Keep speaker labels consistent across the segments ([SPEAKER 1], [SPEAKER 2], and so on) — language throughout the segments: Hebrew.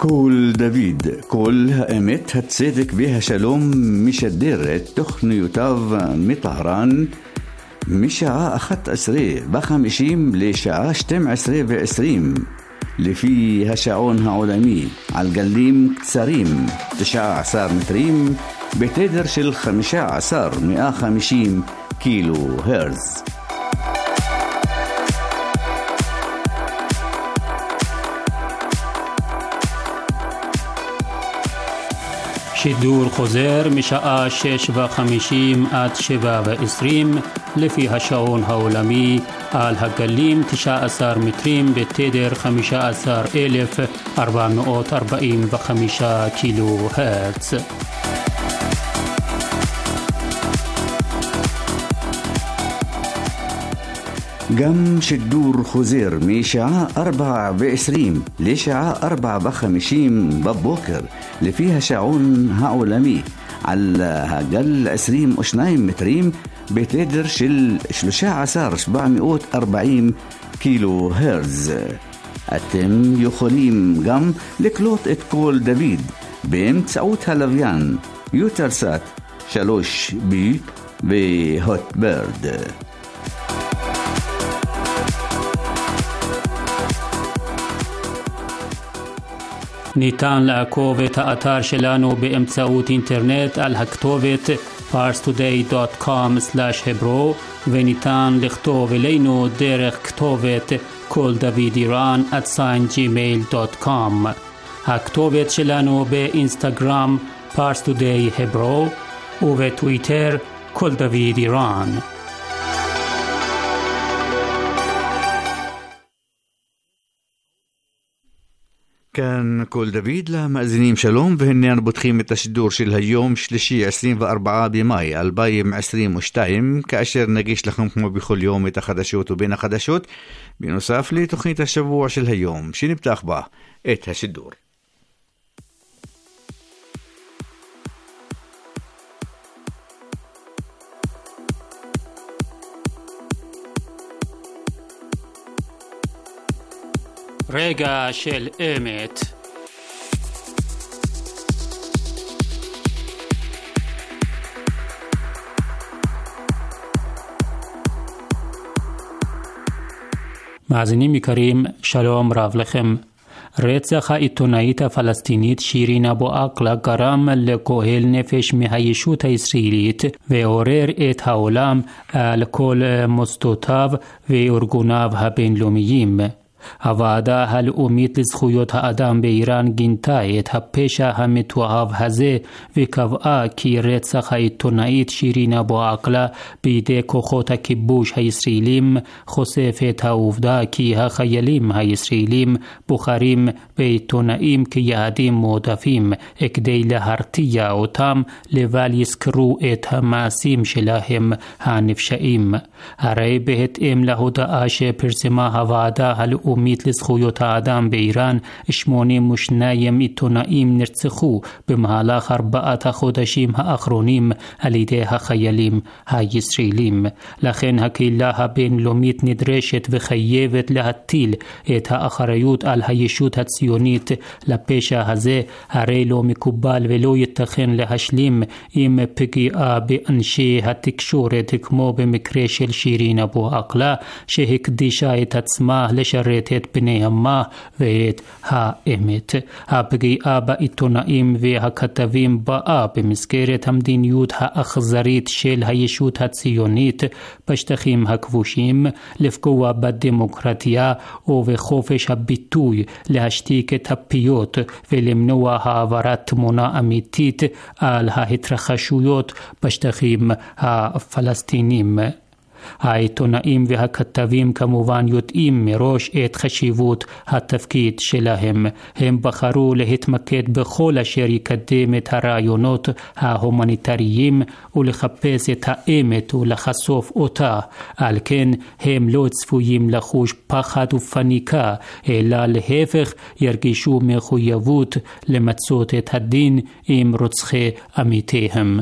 [SPEAKER 1] קול דוד, קול האמת, הצדק והשלום, משדר את תוכניותיו מטהרן משעה 11:50 לשעה 12:20 לפי השעון העולמי, על גלים קצרים 19 מטרים בתדר של 15,150 קילו הרץ.
[SPEAKER 2] שידור חוזר משעה 6:50 עד 7:20 לפי השעון העולמי, על הגלים 19 מטרים בתדר 15,445 קילו הרץ.
[SPEAKER 1] גם שידור חוזר משעה 4:20 לשעה 4:50 בבוקר לפי השעון העולמי, על הגל 22 מטרים בתדר של 13,740 קילו הרץ. אתם יכולים גם לקלוט את קול דוד באמצעות הלוויין יוטלסאט 3B והוטברד.
[SPEAKER 2] ניתן לעקוב את האתר שלנו באמצעות אינטרנט על הכתובת parstoday.com/hebro, וניתן לכתוב אלינו דרך כתובת koldavidiran@gmail.com. הכתובת שלנו באינסטגרם parstoday hebro ובטוויטר koldavidiran.
[SPEAKER 1] כאן קול דוד למאזינים שלום, והנה אנו פותחים את השידור של היום שלישי 24 במאי 2022, כאשר נגיש לכם כמו בכל יום את החדשות ובין החדשות, בנוסף לתוכנית השבוע של היום שנפתח בה את השידור.
[SPEAKER 2] רגע של אמת. מאזינים יקרים, שלום רב לכם. רצח העיתונאית הפלסטינית שירין אבו עקלה גרם לקהל נפש מהישות הישראלית ועורר את העולם על כל מוסדותיו וארגוניו הבינלאומיים. הוועדה הלאומית לזכויות האדם באיראן גינתה את הפשע המתועב הזה וקבעה כי רצח העיתונאית שירין אבו עקלה בידי כוחות הכיבוש הישראלים חושף את העובדה כי החיילים הישראלים בוחרים בעיתונאים כיעדים מועדפים כדי להרתיע אותם לבל יזכרו את המעשים שלהם הנפשעים. הרי בהתאם להודעה שפרסמה הוועדה הלאומית לזכויות האדם באיראן, 82 עיתונאים נרצחו במהלך 4 החודשים האחרונים על ידי החיילים הישראלים. לכן הקהילה הבינלאומית נדרשת וחייבת להטיל את האחריות על הישות הציונית לפשע הזה. הרי לא מקובל ולא ייתכן להשלים עם פגיעה באנשי התקשורת כמו במקרה של שירין אבו עקלה, שהקדישה את עצמה לשרת את בני עמה ואת האמת. הפגיעה בעיתונאים והכתבים באה במסגרת המדיניות האכזרית של הישות הציונית בשטחים הכבושים לפגוע בדמוקרטיה ובחופש הביטוי, להשתיק את הפיות ולמנוע העברת תמונה אמיתית על ההתרחשויות בשטחים הפלסטינים. העיתונאים והכתבים כמובן יודעים מראש את חשיבות התפקיד שלהם. הם בחרו להתמקד בכל אשר יקדם את הרעיונות ההומניטריים ולחפש את האמת ולחשוף אותה. על כן הם לא צפויים לחוש פחד ופניקה, אלא להפך ירגישו מחויבות למצות את הדין עם רוצחי עמיתיהם.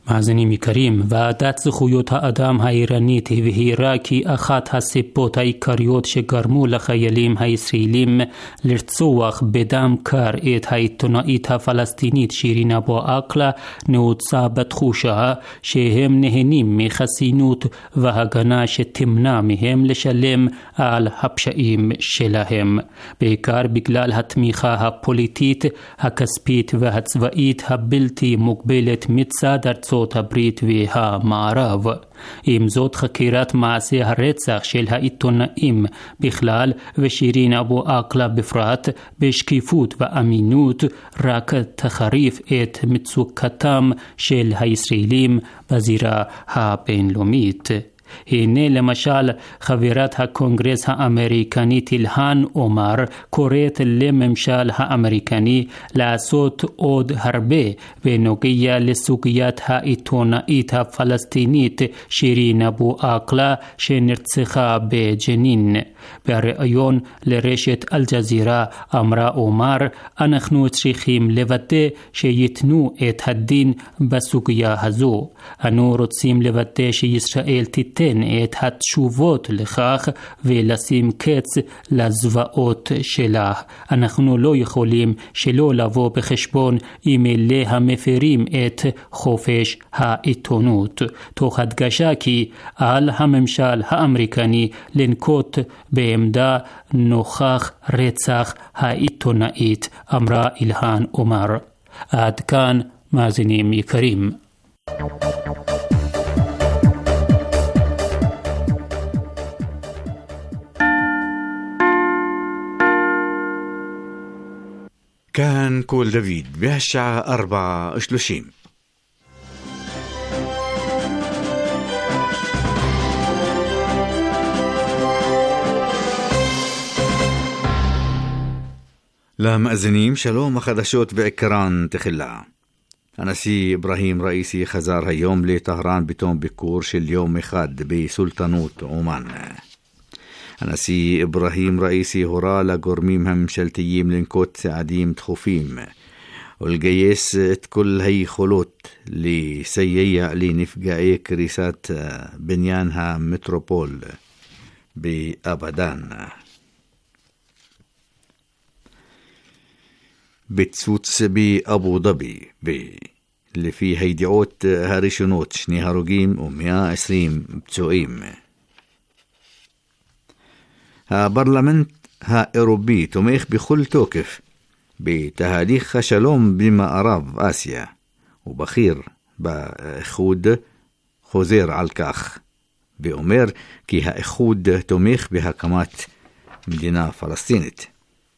[SPEAKER 2] מאזינים יקרים, ועדת זכויות האדם האיראנית הבהירה כי אחת הסיבות העיקריות שגרמו לחיילים הישראלים לרצוח בדם קר את העיתונאית הפלסטינית שירין אבו עאקלה נעוצה בתחושה שהם נהנים מחסינות והגנה שתמנע מהם לשלם על הפשעים שלהם, בעיקר בגלל התמיכה הפוליטית, הכספית והצבאית הבלתי מוגבלת מצד ארצות הברית והמערב. עם זאת, חקירת מעשי הרצח של העיתונאים בכלל ושירין אבו עאקלה בפרט בשקיפות ואמינות רק תחריף את מצוקתם של הישראלים בזירה הבינלאומית. הנה למשל חברת הקונגרס האמריקנית אילהאן עומר קוראת לממשל האמריקני לעשות עוד הרבה בנוגע לסוגיית העיתונאית הפלסטינית שירין אבו עאקלה שנרצחה בג'נין. בריאיון לרשת אל-ג'זירה אמרה עומר, אנחנו צריכים לוודא שיתנו את הדין בסוגיה הזו. אנו רוצים לוודא שישראל תיתן את התשובות לכך ולשים קץ לזוועות שלה. אנחנו לא יכולים שלא לבוא בחשבון עם אלה המפרים את חופש העיתונות, תוך הדגשה כי על הממשל האמריקני לנקוט בעמדה נוכח רצח העיתונאית, אמרה אילהאן עומר. עד כאן מאזינים יקרים.
[SPEAKER 1] كان كول دافيد بهالساعة 4:30. למאזינים שלום, החדשות בעיקרן תחילה. הנשיא אברהים ראיסי חזר היום לטהרן בתום ביקור של יום אחד בסולטנות עומאן. הנשיא אברהים ראיסי הורה לגורמים הממשלתיים לנקוט צעדים דחופים ולגייס את כל היכולות לסייע לנפגעי קריסת בניין המטרופול באבדאן. בצוץ באבו דאבי ולפי הידיעות הראשונות 2 הרוגים ו120 פצועים. הפרלמנט האירופי תומך בכל תוקף בתהליך השלום במערב אסיה, ובכיר באיחוד חוזר על כך ואומר כי האיחוד תומך בהקמת מדינה פלסטינית.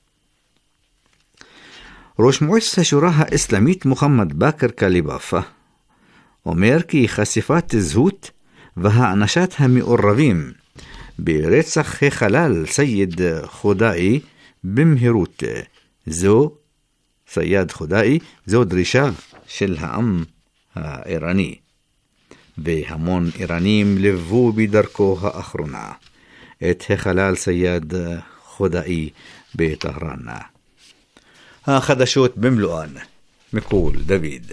[SPEAKER 1] ראש מועצת השורא האסלאמית מוחמד באקר קליבאפה אומר כי חשיפת זהות והענשת המעורבים ברצח החלל סייד חודאי במהירות זו דרישה של העם האיראני, והמון איראנים לבו בדרכו האחרונה את החלל סייד חודאי בטהרן. החדשות במלואן מקול דוד.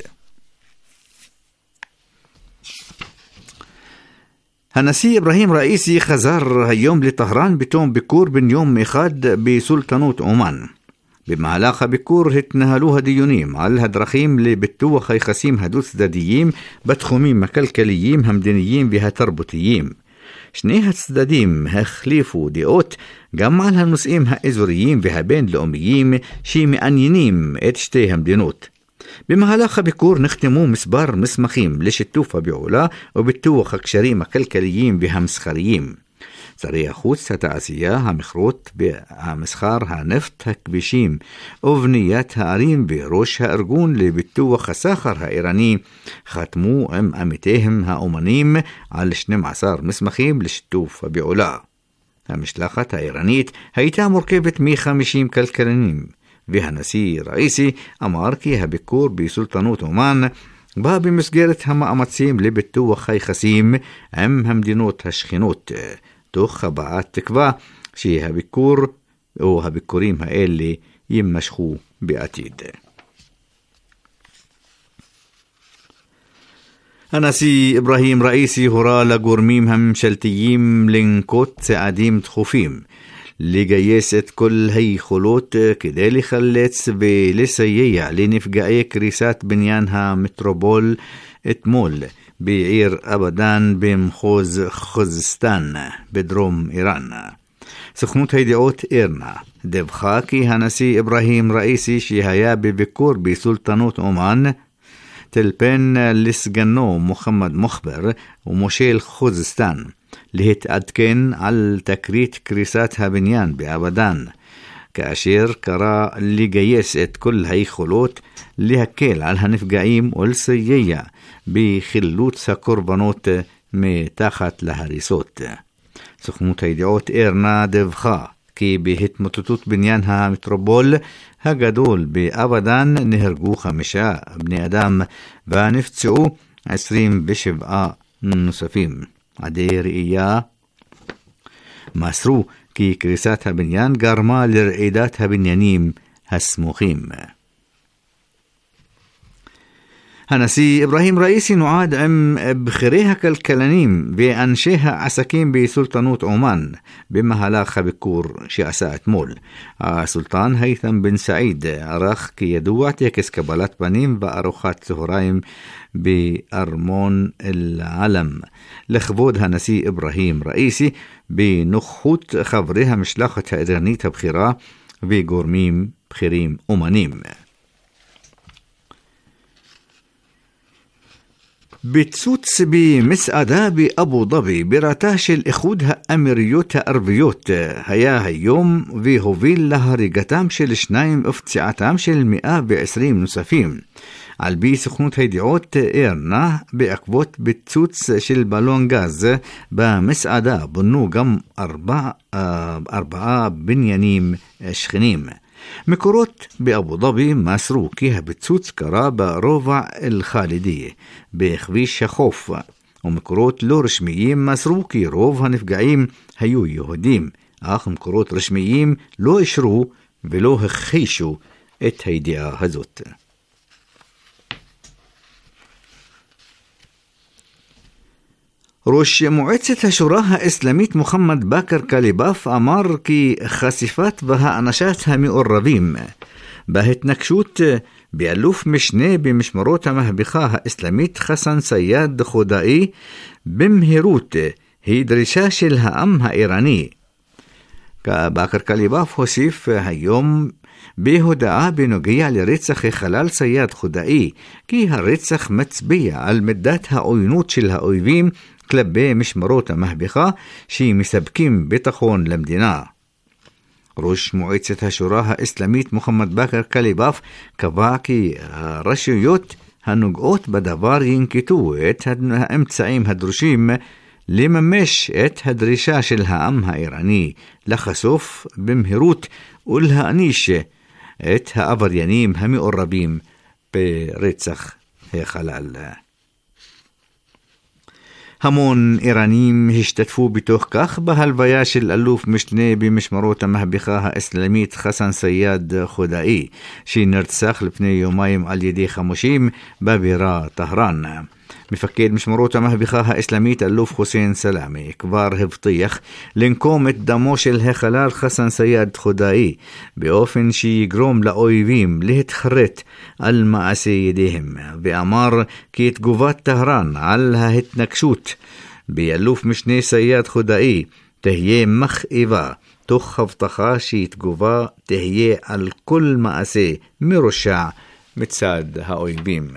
[SPEAKER 1] הנשיא אברהים ראיסי חזר היום לטהרן בתום ביקור בן יום אחד בסולטנות עומאן. במהלך הביקור התנהלו הדיונים על הדרכים לביטוח היחסים הדו-צדדיים בתחומים הכלכליים, המדיניים והתרבותיים. שני הצדדים החליפו דעות גם על הנושאים האזוריים והבינלאומיים שמעניינים את שתי המדינות. במהלך הביקור נחתמו מספר מסמכים לשיתוף הפעולה וביטוח הקשרים הכלכליים והמסחריים. שרי החוץ, התעשייה, המכרות והמסחר, הנפט, הכבישים ובניית הערים וראש הארגון לביטוח הסחר האיראני חתמו עם עמיתיהם האומנים על 12 מסמכים לשיתוף הפעולה. המשלחת האיראנית הייתה מורכבת מ50 כלכלנים, והנשיא ראיסי אמר כי הביקור בסולטנות עומאן בא במסגרת המאמצים לביטוח היחסים עם המדינות השכנות, תוך הבעת תקווה שהביקור או הביקורים האלה יימשכו בעתיד. הנשיא אברהים ראיסי הורה לגורמים הממשלתיים לנקוט צעדים דחופים, לגייס את כל היכולות כדי לחלץ ולסייע לנפגעי קריסת בניין המטרופול אתמול בעיר אבדאן במחוז חוזסטן בדרום איראן. סוכנות הידיעות אירנה דיווחה כי הנשיא אברהים ראיסי שהיה בביקור בסולטנות אומן טלפן לסגנו מוחמד מוחבר ומושל חוזסטן להתעדכן על תקרית קריסת הבניין באבדאן, כאשר קרא לגייס את כל היכולות להקל על הנפגעים ולסייע בחילוץ הקורבנות מתחת להריסות. סוכנות הידיעות אירנה דיווחה כי בהתמוטטות בניין המטרופול הגדול באבדאן נהרגו 5 בני אדם ונפצעו 27 נוספים. עדי ראייה מסרו כי קריסת הבניין גרמה לרעידת הבניינים הסמוכים. הנשיא אברהים ראיסי נועד עם בכירי הכלכלנים ואנשי העסקים בסולטנות אומן במהלך הביקור שעשה אתמול. הסולטן הייתם בן סעיד ערך כידוע טקס קבלת פנים וארוחת צהריים בארמון אל-עלם לכבוד הנשיא אברהים ראיסי בנוכחות חברי המשלחת האיראנית הבכירה וגורמים בכירים אומנים. פיצוץ במסעדה באבו דאבי בירתה של איחוד האמירויות הערביות היה היום והוביל להריגתם של 2 ופציעתם של 120 נוספים. על פי סוכנות הידיעות אירנה, בעקבות פיצוץ של בלון גז במסעדה בונו גם 4 בניינים שכנים. מקורות באבו דאבי מסרו כי הפיצוץ קרה ברובע אל-חאלידי בכביש החוף, ומקורות לא רשמיים מסרו כי רוב הנפגעים היו יהודים, אך מקורות רשמיים לא אישרו ולא הכחישו את הידיעה הזאת. ראש מועצת השורה האסלאמית מוחמד באקר קליבאף אמר כי חשיפת והאנשת המעורבים בהתנקשות באלוף משנה במשמרות המהפכה האסלאמית חסן סייד חודאי במהירות היא דרישה של העם האיראני. באקר קליבאף הוסיף היום בהודעה בנוגע לרצח החלל סייד חודאי כי הרצח מצביע על מידת העוינות של האויבים כלפי משמרות המהפכה שמספקים ביטחון למדינה. ראש מועצת השורה האסלאמית מוחמד באקר קליבאף קבע כי הרשויות הנוגעות בדבר ינקטו את האמצעים הדרושים לממש את הדרישה של העם האיראני לחשוף במהירות ולהעניש את העבריינים המעורבים ברצח החלל. המון איראנים השתתפו בתוך כך בהלוויה של אלוף משנה במשמרות המהפכה האסלאמית חסן סייד חודאי, שנרצח לפני יומיים על ידי חמושים בבירה טהרן. מפקד משמרות המהפכה האסלאמית אלוף חוסיין סלאמי כבר הבטיח לנקום את דמו של החלל חסן סייד חודאי באופן שיגרום לאויבים להתחרט על מעשי ידיהם, ואמר כי תגובת טהרן על ההתנקשות באלוף משנה סייד חודאי תהיה מכאיבה, תוך הבטחה שתגובה תהיה על כל מעשה מרושע מצד האויבים.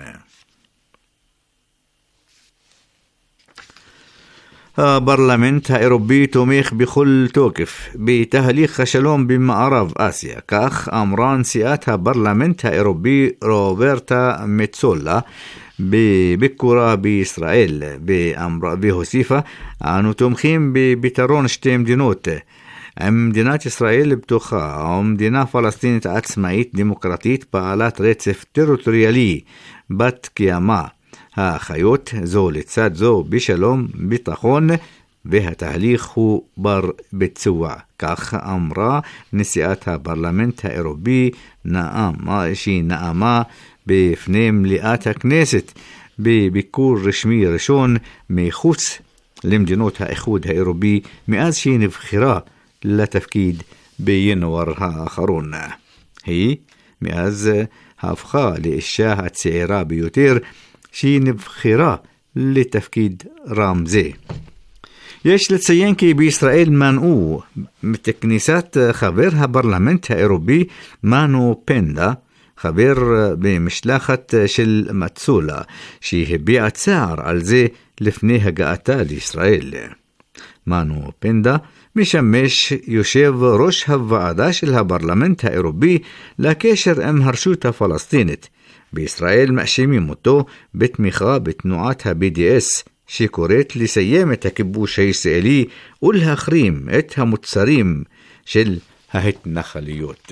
[SPEAKER 1] הפרלמנט האירופי תומך בכל תוקף בתהליך השלום במערב אסיה, כך אמרה נשיאת הפרלמנט האירופי רוברטה מצולה בביקורה בישראל, והוסיפה, אנו תומכים בפתרון 2 מדינות, עם מדינת ישראל בטוחה ומדינה פלסטינית עצמאית דמוקרטית בעלת רצף טריטוריאלי בת קיימא, החיות זו לצד זו בשלום, ביטחון, והתהליך הוא בר ביצוע. כך אמרה נשיאת הפרלמנט האירופי שנאמה בפני מליאת הכנסת בביקור רשמי ראשון מחוץ למדינות האיחוד האירופי מאז שהיא נבחרה לתפקיד בינואר האחרון. היא מאז הפכה לאישה הצעירה ביותר שהיא נבחרה לתפקיד רם זה. יש לציין כי בישראל מנעו מכניסת חבר הפרלמנט האירופי מנו פנדה, חבר במשלחת של מצולה, שהביע צער על זה לפני הגעתה לישראל. מנו פנדה משמש יושב ראש הוועדה של הפרלמנט האירופי לקשר עם הרשות הפלסטינית. בישראל מאשימים אותו בתמיכה בתנועת ה-BDS, שקוראת לסיים את הכיבוש הישראלי ולהחרים את המוצרים של ההתנחלויות.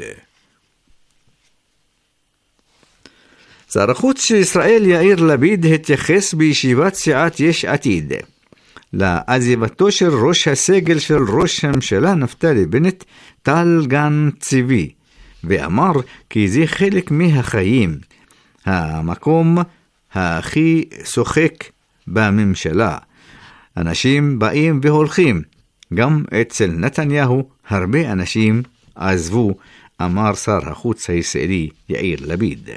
[SPEAKER 1] שר החוץ של ישראל יאיר לפיד התייחס בישיבת סיעת יש עתיד לעזיבתו של ראש הסגל של ראש הממשלה נפתלי בנט, טל גן צבי, ואמר כי זה חלק מהחיים, המקום הכי שוחק בממשלה. אנשים באים והולכים, גם אצל נתניהו הרבה אנשים עזבו, אמר שר החוץ הישראלי יאיר לפיד.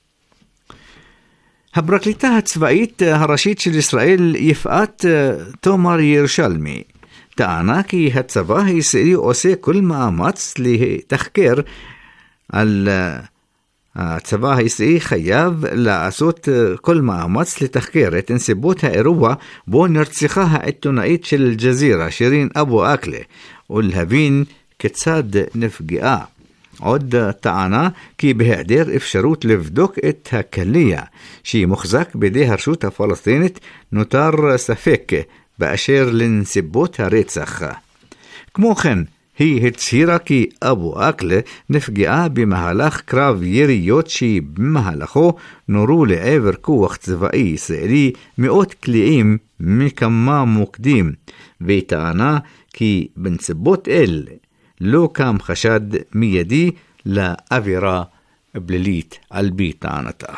[SPEAKER 1] הפרקליטה הצבאית הראשית של ישראל יפעת תומר ירושלמי טענה כי הצבא הישראלי עושה כל מאמץ לתחקר על הצבא הישראלי חייב לעשות כל מאמץ לתחקר את נסיבות האירוע בו נרצחה העיתונאית של אל-ג'זירה שירין אבו עאקלה ולהבין כיצד נפגעה. עוד טענה כי בהיעדר אפשרות לבדוק את הקליע שהיא מוחזק בידי הרשות הפלסטינית נותר ספק באשר לנסיבות הרצח. כמו כן, היא הצהירה כי אבו עאקלה נפגעה במהלך קרב יריות שבמהלכו נורו לעבר כוח צבאי ישראלי מאות קליעים מכמה מוקדים, וטענה כי בנסיבות אלה לא קם חשד מיידי לעבירה פלילית על פי טענתה.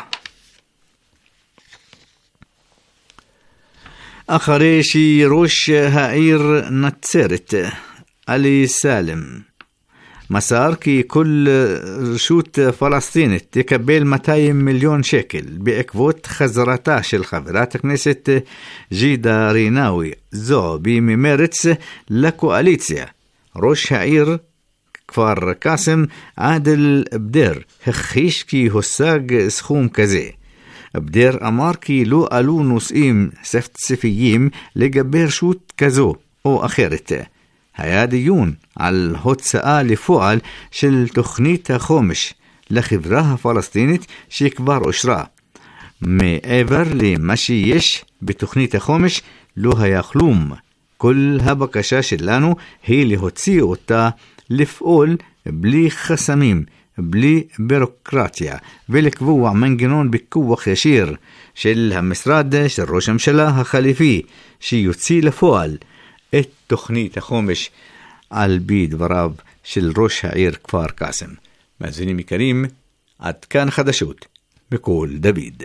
[SPEAKER 1] אחרי שראש העיר נצרת עלי סלם מסר כי כל רשות פלסטינית תקבל 200 מיליון שקל בעקבות חזרתה של חברת הכנסת ג'ידה רינאוי זועבי ממרץ לקואליציה, ראש העיר כפר קאסם עדל בדר הכחיש כי הושג סכום כזה. בדר אמר כי לא עלו נושאים ספציפיים לגבי רשות כזו או אחרת. היה דיון על הוצאה לפועל של תוכנית החומש לחברה הפלסטינית שכבר אושרה. מעבר למה שיש בתוכנית החומש לא היה כלום. כל הבקשה שלנו היא להוציא אותה לפעול בלי חסמים, בלי בירוקרטיה, ולקבוע מנגנון בכוח ישיר של המשרד של ראש הממשלה החליפי, שיוציא לפועל את תוכנית החומש על פי דבריו של ראש העיר כפר קאסם. מאזינים יקרים, עד כאן חדשות בקול דוד.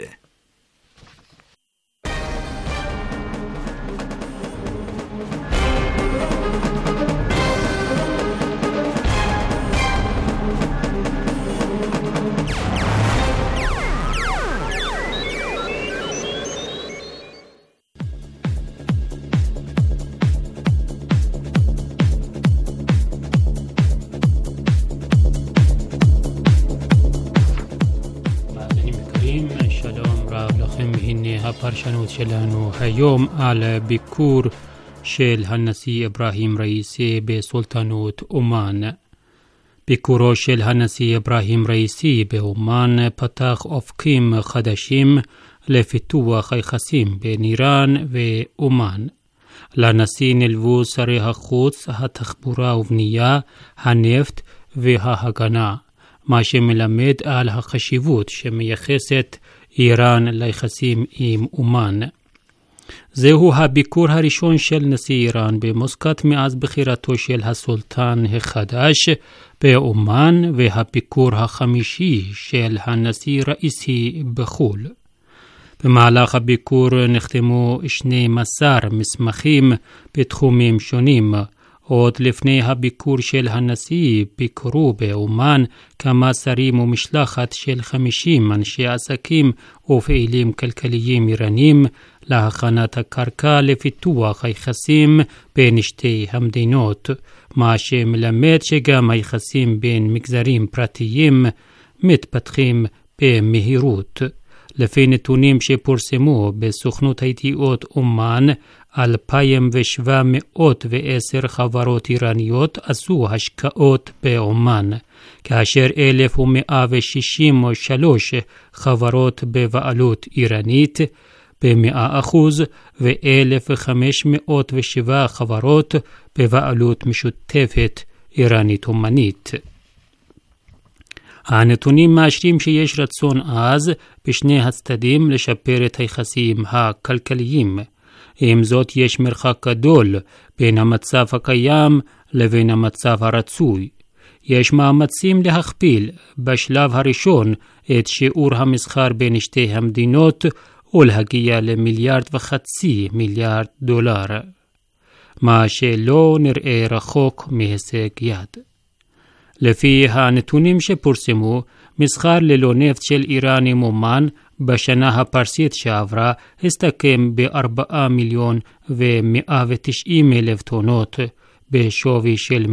[SPEAKER 2] הפרשנות שלנו היום על ביקור של הנשיא אברהים ראיסי בסולטנות אומן. ביקורו של הנשיא אברהים ראיסי באומן פתח אופקים חדשים לפיתוח היחסים בין איראן ואומן. לנשיא נלוו שרי החוץ, התחבורה ובנייה, הנפט וההגנה, מה שמלמד על החשיבות שמייחסת איראן ליחסים עם אומן. זהו הביקור הראשון של נשיא איראן במוסקט מאז בחירתו של הסולטן החדש באומן, והביקור החמישי של הנשיא ראיסי בחול. במהלך הביקור נחתמו 12 מסמכים בתחומים שונים. עוד לפני הביקור של הנשיא ביקרו באומן כמה שרים ומשלחת של 50 אנשי עסקים ופעילים כלכליים איראנים להכנת הקרקע לפיתוח היחסים בין שתי המדינות, מה שמלמד שגם היחסים בין מגזרים פרטיים מתפתחים במהירות. לפי נתונים שפורסמו בסוכנות הידיעות אומן, 2,710 חברות איראניות עשו השקעות באומן, כאשר 1,163 חברות בבעלות איראנית ב100% ו-1,507 חברות בבעלות משותפת איראנית-אומנית. הנתונים מאשרים שיש רצון עז בשני הצדדים לשפר את היחסים הכלכליים. עם זאת יש מרחק גדול בין המצב הקיים לבין המצב הרצוי. יש מאמצים להכפיל בשלב הראשון את שיעור המסחר בין שתי המדינות ולהגיע ל1.5 מיליארד דולר, מה שלא נראה רחוק מהישג יד. לפי הנתונים שפורסמו, מסחר ללא נפט של איראן עם אומן בשנה הפרסית שעברה הסתכם ב4,190,000 טונות, בשווי של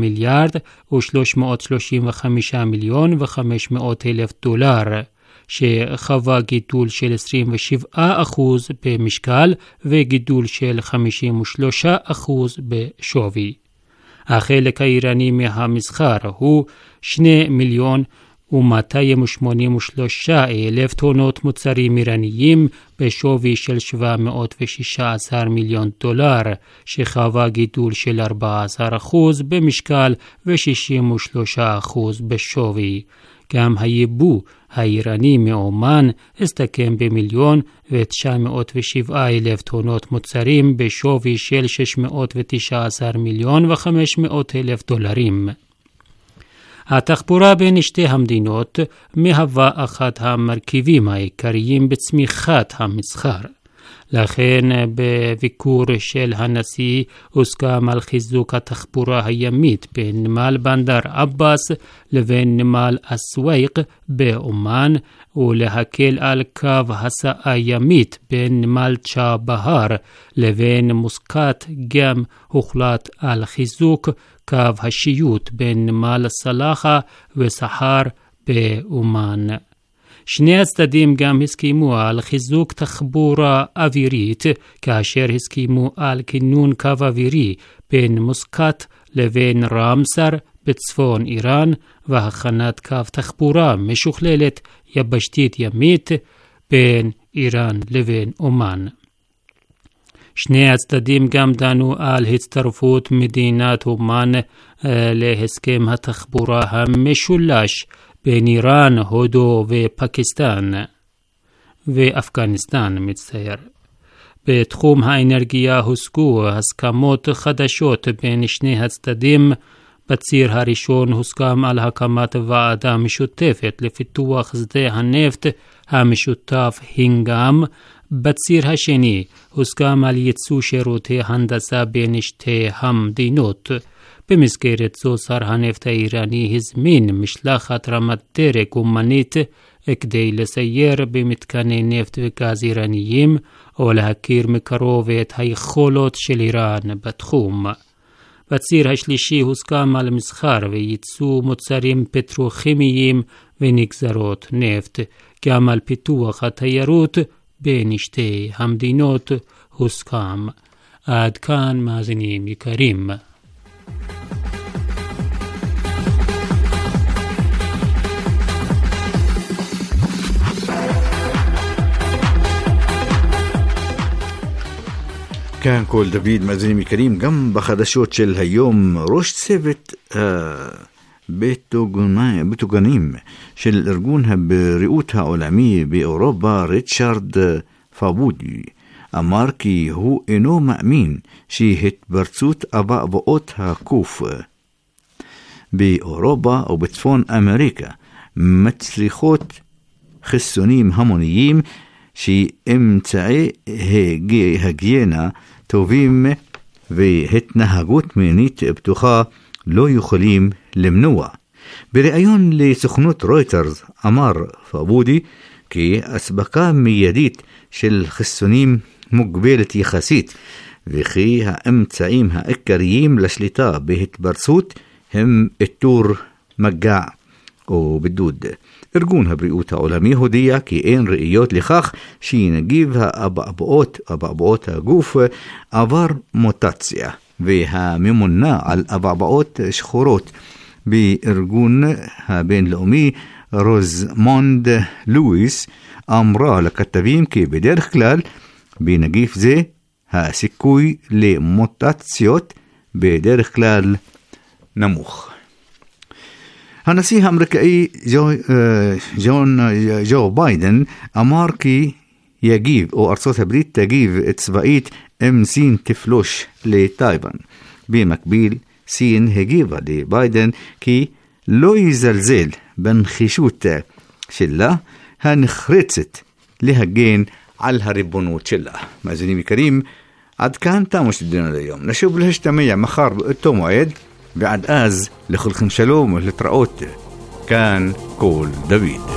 [SPEAKER 2] 1,335,500,000 דולר, שחווה גידול של 27% במשקל וגידול של 53% בשווי. החלק האיראני מהמסחר הוא 2,283,000 טונות מוצרים איראניים בשווי של 716 מיליון דולר, שחווה גידול של 14% במשקל ו63% בשווי. גם היבוא האיראני מאומן הסתכם ב1,907,000 טונות מוצרים בשווי של 619,500,000 דולרים. התחבורה בין שתי המדינות מהווה אחד המרכיבים העיקריים בצמיחת המסחר. לכן בביקור של הנשיא הוסכם על חיזוק התחבורה הימית בין נמל בנדר עבאס לבין נמל אסוויק באומן, ולהקל על קו הסעה ימית בין נמל צ'אבהר לבין מוסקת. גם הוחלט על חיזוק קו השיוט בין נמל סלאחה וסחר באומן. שני הצדדים גם הסכימו על חיזוק תחבורה אווירית, כאשר הסכימו על כינון קו אווירי בין מוסקת לבין רמסר בצפון איראן, והכנת קו תחבורה משוכללת יבשתית ימית בין איראן לבין אומן. שני הצדדים גם דנו על הצטרפות מדינת אומן להסכם התחבורה המשולש בין איראן, הודו ופקיסטן ואפגניסטן. בתחום האנרגיה הושגו הסכמות חדשות בין שני הצדדים. בציר הראשון הוסכם על הקמת ועדה משותפת לפיתוח שדה הנפט המשותף הינגאם. בציר השני הוסכם על ייצוא שירותי הנדסה בין שתי המדינות. במסגרת זו שר הנפט האיראני הזמין משלחת רמת דרג אומנית כדי לסייר במתקני נפט וגז איראניים ולהכיר מקרוב את היכולות של איראן בתחום. בציר השלישי הוסכם על מסחר וייצוא מוצרים פטרוכימיים ונגזרות נפט. גם על פיתוח התיירות בין שתי המדינות הוסכם. עד כאן מאזינים יקרים.
[SPEAKER 1] כאן כל דוד, מאזינים יקרים. גם בחדשות של היום, ראש צוות בטוגנים של ארגון הבריאות העולמי באירופה, ריצ'רד פאבודי, אמר כי הוא אינו מאמין שהתפרצות אבעבועות הקוף באירופה או בצפון אמריקה מצריכות חיסונים המוניים, שאמצעי היגיינה טובים והתנהגות מינית בטוחה לא יכולים למנוע. בראיון לסוכנות רויטרס אמר פאבודי כי אספקה מיידית של חיסונים מוגבלת יחסית, וכי האמצעים העיקריים לשליטה בהתפרצות הם איתור מגע או בידוד. ארגון הבריאות העולמי הודיע כי אין ראיות לכך שנגיף אבעבועות הגוף עבר מוטציה, והממונה על אבעבועות שחורות בארגון הבינלאומי רוזמונד לואיס אמרה לכתבים כי בדרך כלל בנגיף זה הסיכוי למוטציות בדרך כלל נמוך. הנשיא האמריקאי ג'ו ביידן אמר כי יגיב, או ארצות הברית תגיב צבאית אם סין תפלוש לטייוואן. במקביל, סין הגיבה לביידן כי לא יזלזל בנחישות שלה הנחרצת להגן על הריבונות שלה. מאזינים יקרים, עד כאן תמו שדנו ליום. נשוב להשתמע מחר באותו מועד, ועד אז לכולכם שלום ולהתראות. כאן קול דוד.